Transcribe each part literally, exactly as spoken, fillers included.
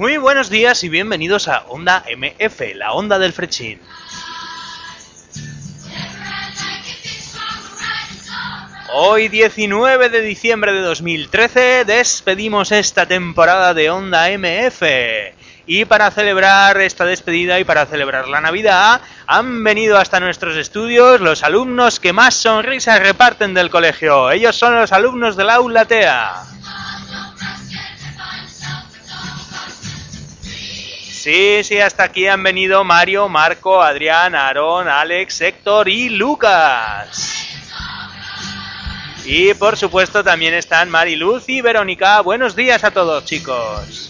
Muy buenos días y bienvenidos a Onda M F, la onda del Frechín. Hoy, diecinueve de diciembre de dos mil trece, despedimos esta temporada de Onda M F. Y para celebrar esta despedida y para celebrar la Navidad, han venido hasta nuestros estudios los alumnos que más sonrisas reparten del colegio. Ellos son los alumnos del Aula TEA. Sí, sí, hasta aquí han venido Mario, Marco, Adrián, Aarón, Alex, Héctor y Lucas. Y por supuesto también están Mariluz y Verónica. Buenos días a todos, chicos.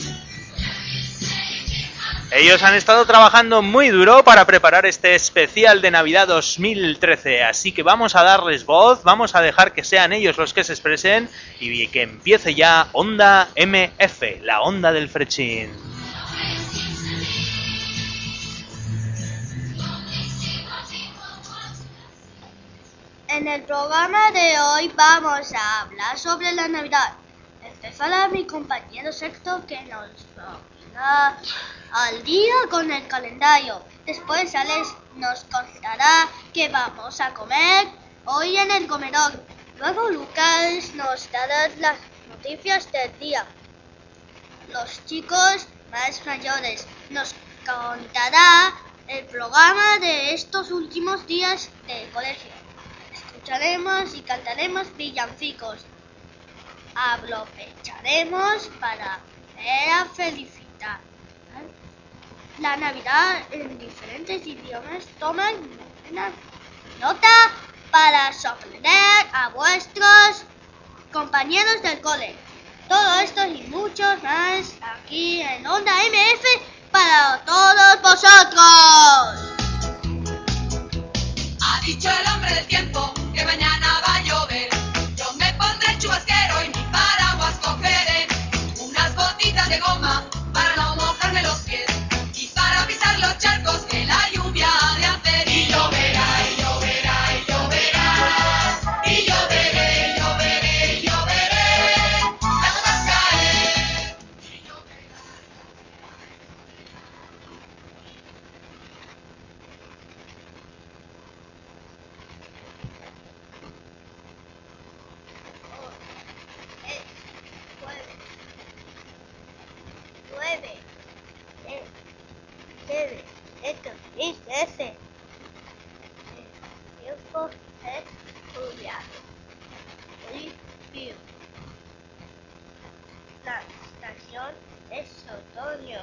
Ellos han estado trabajando muy duro para preparar este especial de Navidad dos mil trece, así que vamos a darles voz, vamos a dejar que sean ellos los que se expresen y que empiece ya Onda M F, la onda del Frechín. En el programa de hoy vamos a hablar sobre la Navidad. Empezará mi compañero Héctor, que nos pondrá al día con el calendario. Después Alex nos contará qué vamos a comer hoy en el comedor. Luego Lucas nos dará las noticias del día. Los chicos más mayores nos contará el programa de estos últimos días del colegio. Escucharemos y cantaremos villancicos. Aprovecharemos para ver a felicitar la Navidad en diferentes idiomas. Tomen nota para sorprender a vuestros compañeros del cole. Todo esto y mucho más aquí en Onda M F para todos vosotros. Ha dicho el hombre del tiempo que mañana va a llover. Yo me pondré el chubasquero y mi paraguas cogeré. Unas botitas de goma para no mojarme los pies y para pisar los charcos que la lluvia ha de hacer. Y lloverá, y lloverá, y lloverá. Y lloveré, y lloveré, y lloveré. Las gotas caer. Y lloverá. nueve, nueve, esto es ese. El tiempo es lluvia. Frío. La estación es otoño.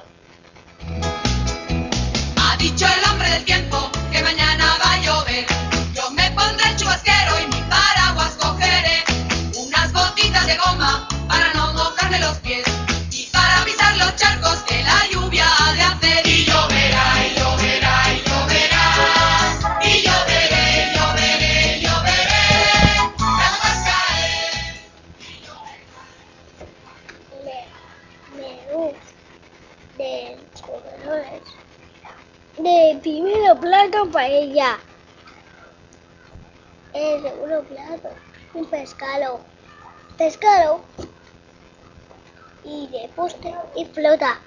Ha dicho el hombre del tiempo que mañana va a llover. Yo me pondré el chubasquero y mi paraguas cogeré. Unas botitas de goma para no mojarme los pies y para pisar los charcos que la lluvia ha de hacer. Y lloverá, y lloverá, y lloverá. Y lloveré, lloveré, lloveré. Las gotas caer. Y lloverá. Menú de comedores. De primero plato paella. El segundo plato un pescado. Pescado. Y de postre y flota.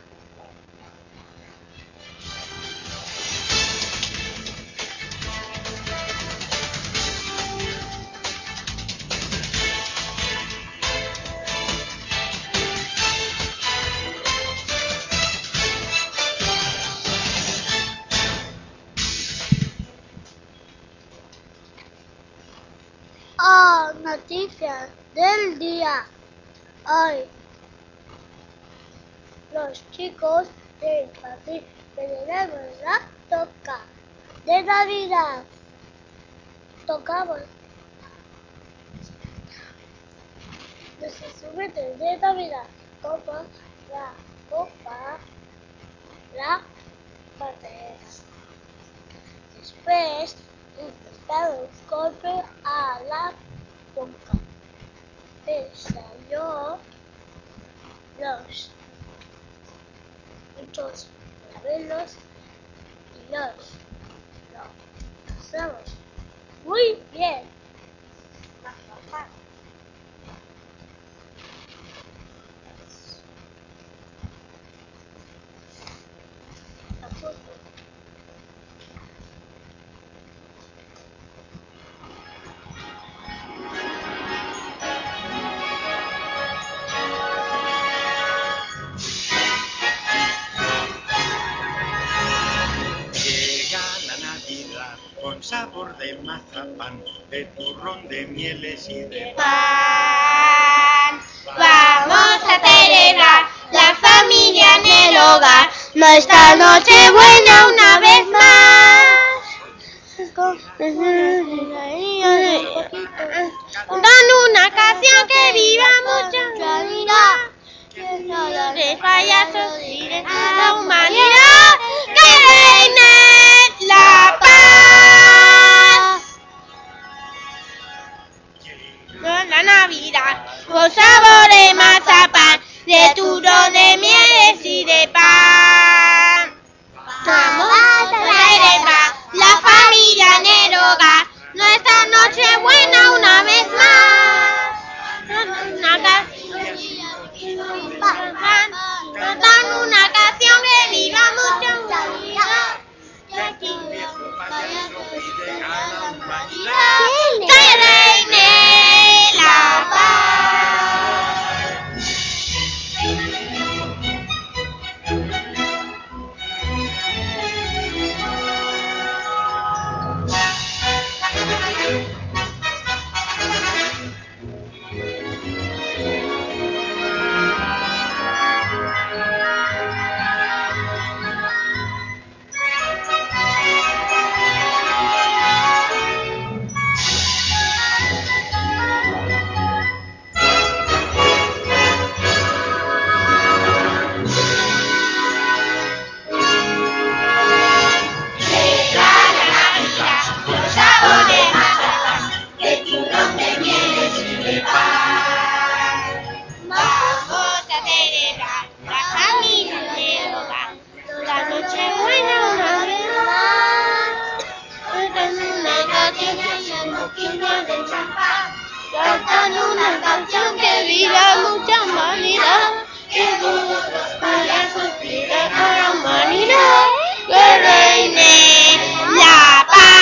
Oh, noticias del día. Hoy los chicos del jardín celebramos la toca de Navidad. Tocamos los instrumentos de Navidad como la copa, la bandera. Después empezamos golpe a la boca. Ensayó los muchos caramelos y los lo pasamos muy bien. sabor de mazapán, de turrón, de mieles y de pan. Vamos a celebrar la familia en el hogar, nuestra noche buena una vez más. Con una canción que viva mucha vida, de payasos y de la humanidad, que reine la paz. Con la Navidad, con sabor de mazapán, de turrón, de mieles y de pan. Vamos a celebrar la familia en el hogar, nuestra noche buena una vez más. Una canción, cantan una canción que viva mucha unidad, que aquí pide a la humanidad que reine la paz. Cantan una canción que viva mucha humanidad, que todos los payasos piden a la humanidad que reine la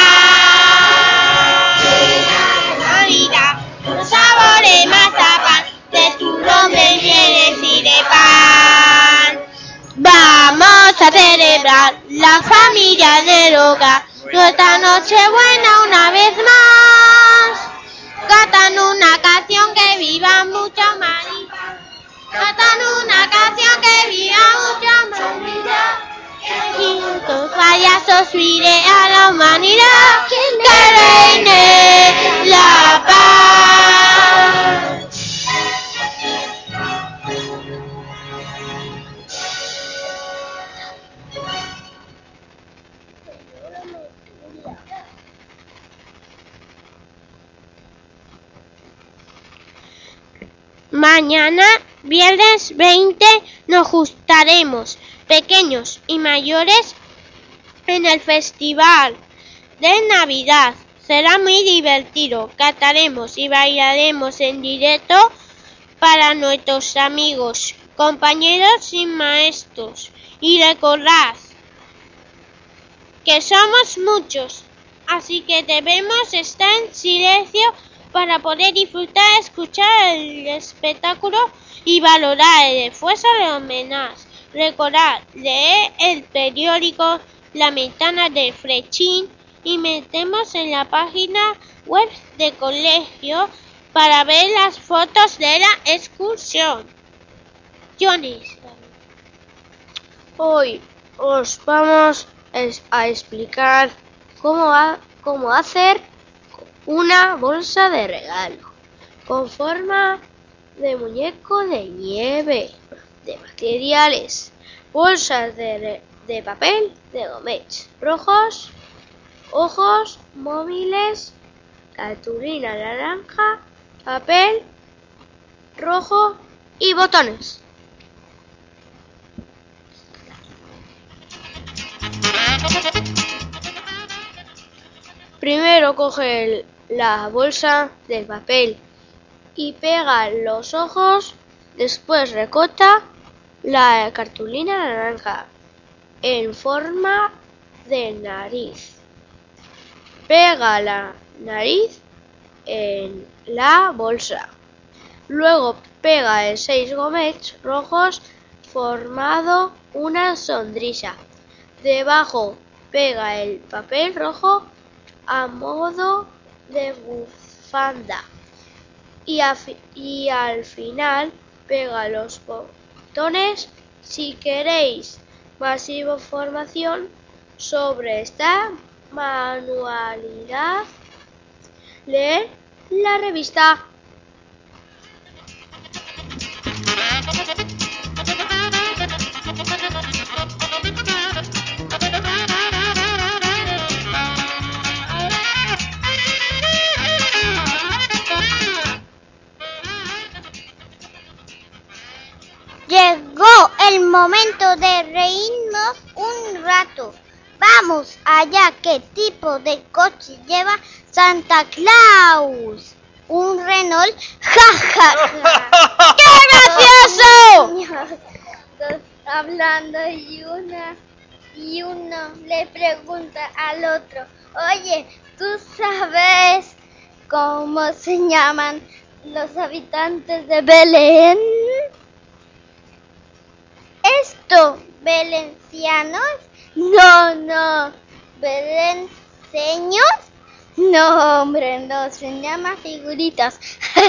paz. Navidad, con sabor de mazapán, de turrón, de mieles y de pan. Vamos a celebrar la familia del hogar, nuestra noche buena una vez más. Cantan una canción que viva mucha humanidad, cantan una canción que viva mucha humanidad, y los payasos piden a la humanidad que reine la paz. Mañana, viernes veinte, nos juntaremos, pequeños y mayores, en el Festival de Navidad. Será muy divertido. Cantaremos y bailaremos en directo para nuestros amigos, compañeros y maestros. Y recordad que somos muchos, así que debemos estar en silencio para poder disfrutar, escuchar el espectáculo y valorar el esfuerzo de homenaje. Recordad, leer el periódico La Ventana del Frechín y metemos en la página web del colegio para ver las fotos de la excursión. Johnny. Hoy os vamos a explicar cómo, ha, cómo hacer una bolsa de regalo con forma de muñeco de nieve, de materiales, bolsas de, de papel de gomets rojos, ojos, móviles, cartulina naranja, papel rojo y botones. Primero coge el, la bolsa del papel y pega los ojos, después recorta la cartulina naranja en forma de nariz. Pega la nariz en la bolsa. Luego pega en seis gomets rojos formado una sonrisa. Debajo pega el papel rojo a modo de bufanda y, a fi- y al final pega los botones. Si queréis más información sobre esta manualidad, leer la revista. Llegó el momento de reírnos un rato. Vamos allá, ¿qué tipo de coche lleva Santa Claus? Un Renault. ¡Ja, ja, ja! ¡Qué gracioso! Dos hablando y una y uno le pregunta al otro: oye, ¿tú sabes cómo se llaman los habitantes de Belén? ¿Esto, valencianos? No, no. ¿Belenceños? No, hombre, no. Se llama figuritas. ¡Qué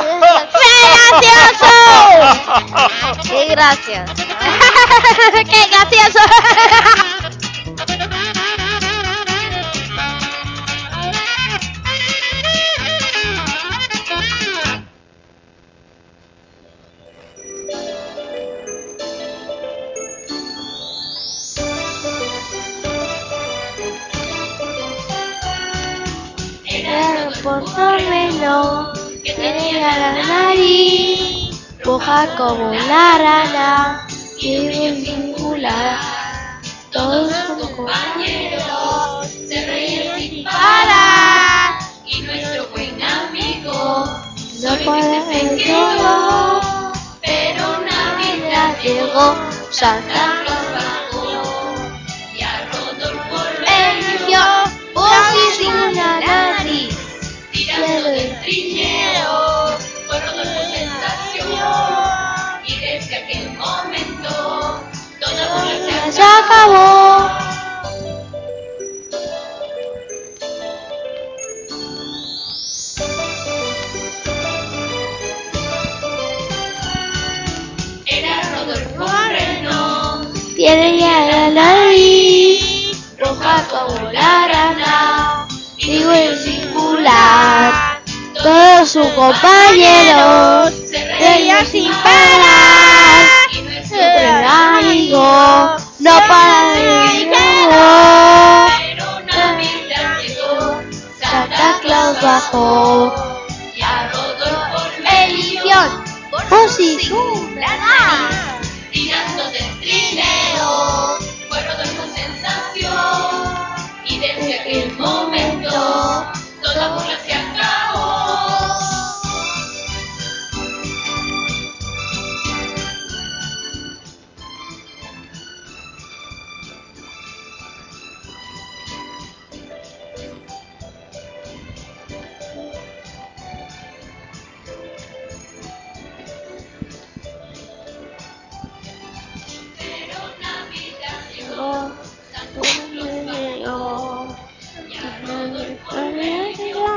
gracioso! ¡Qué gracias! ¡Qué gracioso! Portamelo que tenía la nariz roja como la rana y muy singular. Todos sus compañeros se reían sin parar y nuestro buen amigo no puede ver todo, pero Navidad llegó Santa Claus bajó y a Rodolfo Claus por sin la nariz. tirando del trineo fue Rodolfo sensación y desde aquel momento toda burla Se acabó. era Rodolfo Reno, Tiene ya la nariz roja como la rana, digo el singular. Todos sus compañeros se reían sin parar. y nuestro El amigo no para de llorar. pero Navidad llegó Santa Claus bajó. y a Rodolfo Edición por si la nariz tirando del trineo fue Rodolfo sensación y desde aquel momento toda burla se acabó. Pero Navidad llegó, Santa Claus bajó y a Rodolfo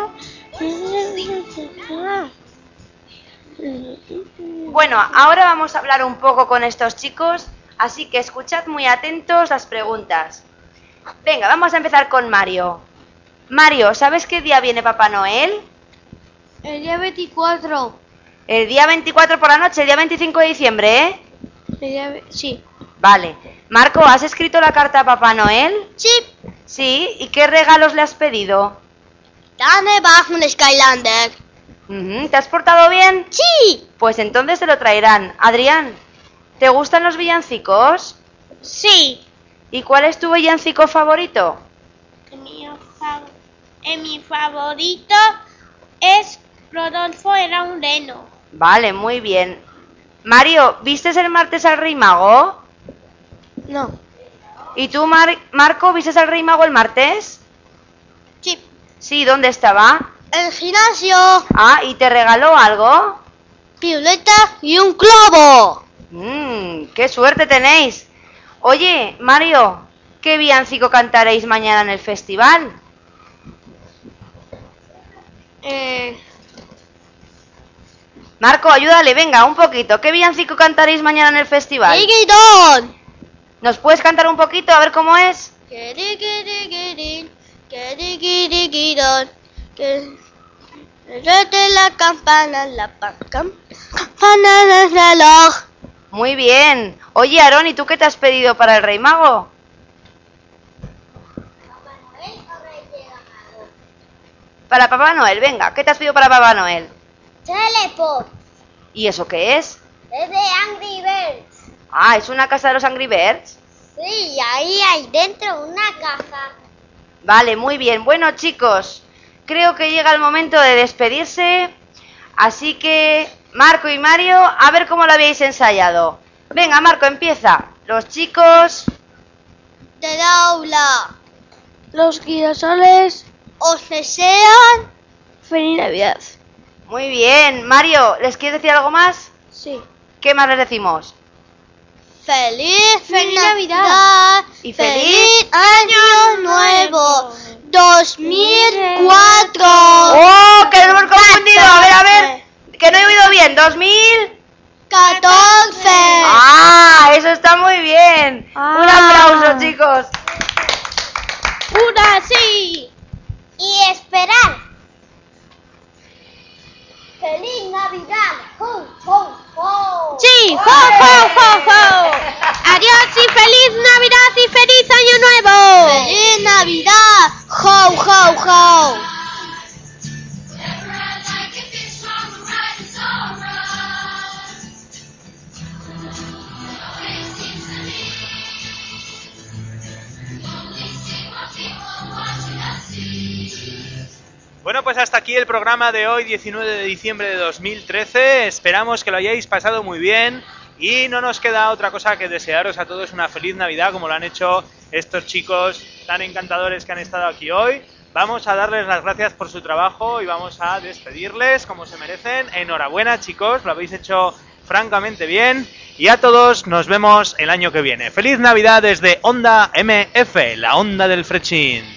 Bueno, ahora vamos a hablar un poco con estos chicos, así que escuchad muy atentos las preguntas. Venga, vamos a empezar con Mario. Mario, ¿sabes qué día viene Papá Noel? El día veinticuatro. El día veinticuatro por la noche, el día veinticinco de diciembre, ¿eh? El día ve- sí. Vale. Marco, ¿has escrito la carta a Papá Noel? Sí. Sí, ¿y qué regalos le has pedido? Dame bajo un Skylander. Ujú, ¿te has portado bien? Sí. Pues entonces se lo traerán. Adrián, ¿te gustan los villancicos? Sí. ¿Y cuál es tu villancico favorito? Mi, fa- eh, mi favorito es Rodolfo era un reno. Vale, muy bien. Mario, ¿vistes el martes al Rey Mago? No. ¿Y tú, Mar- Marco, vistes al Rey Mago el martes? Sí. Sí, ¿dónde estaba? El gimnasio. Ah, ¿y te regaló algo? Violeta y un globo. Mmm, qué suerte tenéis. Oye, Mario, ¿qué villancico cantaréis mañana en el festival? Eh, Marco, ayúdale, venga, un poquito. ¿Qué villancico cantaréis mañana en el festival? ¡Riquitón! ¿Nos puedes cantar un poquito a ver cómo es? Que riquiriquirín, que riquiriquirón, que rete la campana, la pa- cam- campana del reloj. Muy bien. Oye, Aarón, ¿y tú qué te has pedido para el Rey Mago? Para Papá Noel, venga. ¿Qué te has pedido para Papá Noel? Teleport, ¿Y eso qué es? es de Angry Birds. Ah, ¿es una casa de los Angry Birds? Sí, ahí hay dentro una caja. Vale, muy bien. Bueno, chicos, creo que llega el momento de despedirse. Así que, Marco y Mario, a ver cómo lo habéis ensayado. Venga, Marco, empieza. Los chicos... Del aula, los girasoles. os desean Feliz Navidad. Muy bien. Mario, ¿les quieres decir algo más? Sí. ¿Qué más les decimos? feliz, Feliz Navidad, Navidad y feliz Año Nuevo dos mil cuatro. ¡Oh, que nos hemos confundido! A ver, a ver, que no he oído bien. ¿dos mil? catorce. ¡Ah, eso está muy bien! Ah. Un aplauso, chicos. Una sí. Y esperar. ¡Feliz Navidad! ¡Ho, ho, ho! Sí. ¡Ho, ho, ho, ho! Adiós y feliz Navidad y feliz Año Nuevo. ¡Feliz Navidad! ¡Ho, ho, ho! Bueno, pues hasta aquí el programa de hoy, diecinueve de diciembre de dos mil trece. Esperamos que lo hayáis pasado muy bien y no nos queda otra cosa que desearos a todos una feliz Navidad, como lo han hecho estos chicos tan encantadores que han estado aquí hoy. Vamos a darles las gracias por su trabajo y vamos a despedirles como se merecen. Enhorabuena, chicos, lo habéis hecho francamente bien. Y a todos nos vemos el año que viene. ¡Feliz Navidad desde Onda M F, la onda del Frechín!